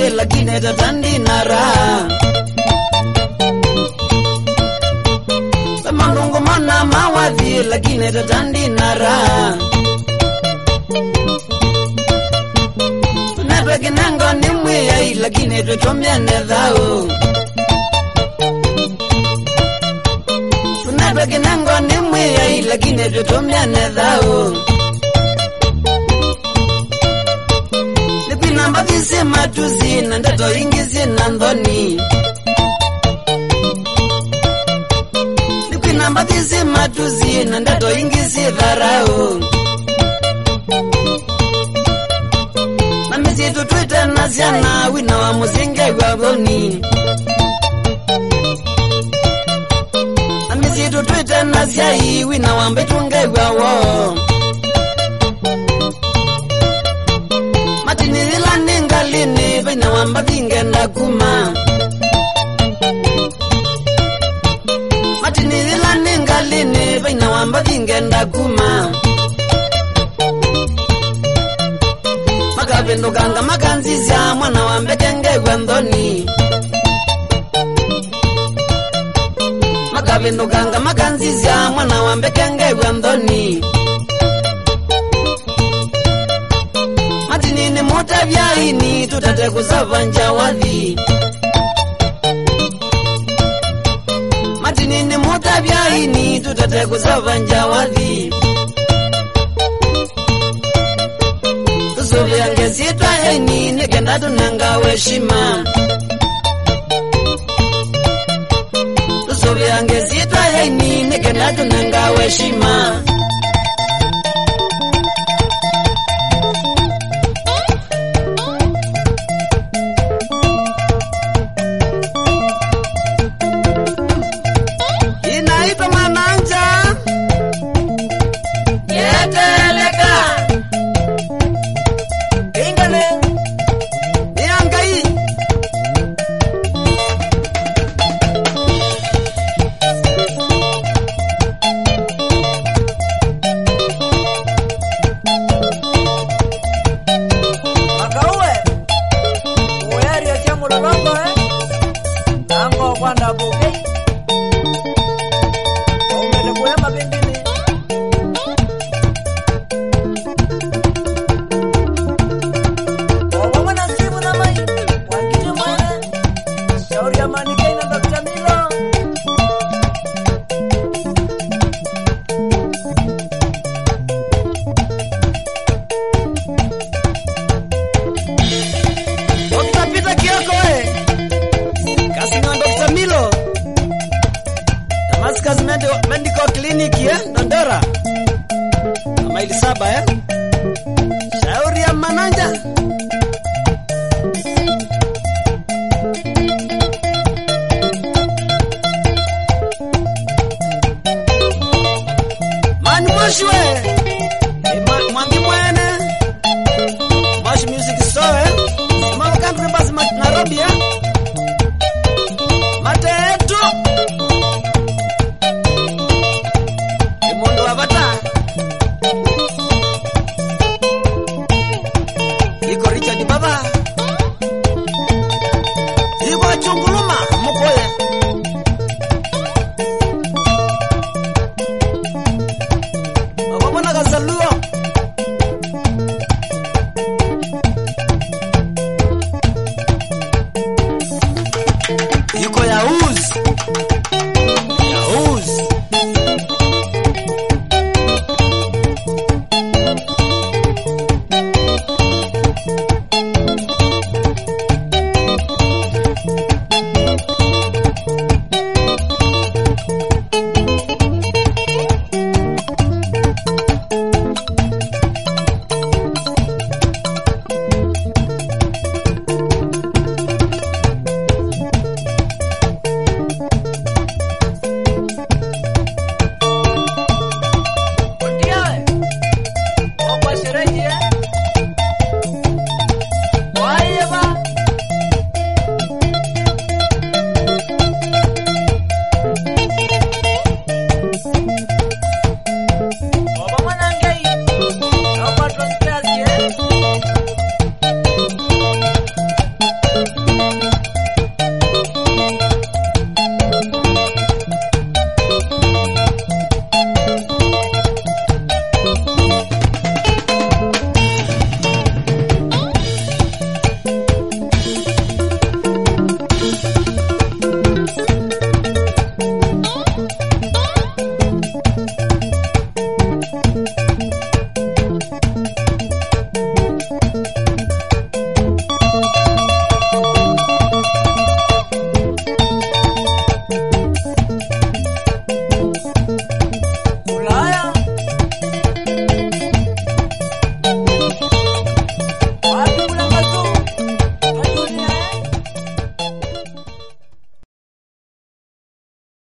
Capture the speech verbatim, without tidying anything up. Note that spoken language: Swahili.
mawadhi lakini tatandi nara Sema nungu mana mawadhi lakini tatandi nara Tunatwe kinengo ni mwiyai lakini tutumia nedhao Tunatwe kinengo ni mwiyai lakini tutumia nedhao Nipina mbadhisi matuzi na ndato ingizi na ndhoni Nipina mbadhisi matuzi na ndato ingizi dharau Na mizitu tuite na ziana wina wa muzinge waboni Na mizitu tuite na ziai wina wa mbetunge wawo Matini zila ningalini vina wa mbadhinge na kuma Matini zila ningalini vina wa mbadhinge na kuma Makavendo ganga makanzizya mwana wa mbekenge gwendoni Makavendo ganga makanzizya mwana wa mbekenge gwendoni Matini ni muta vyaini tutate kusavanja wadhi Matini ni muta vyaini tutate kusavanja wadhi Tusuvi yange sitwa heni nikenda tunanga weshima Tusuvi yange sitwa heni nikenda tunanga weshima Inaitwa Mananja Yeteleka Ingane Niangai Makauwe Uweri ya kia mulolongo eh Tango kwanda buke Umele kuhema bindini Wawamana simu na mai Wangiti mwene Shauri ya manikei na Dokta Milo Dokta Peter Kioko eh Kasi na Dokta Milo Damascus Medical Clinic eh Dondora Maili saba eh Shauri ya Mananja Mani Moshwe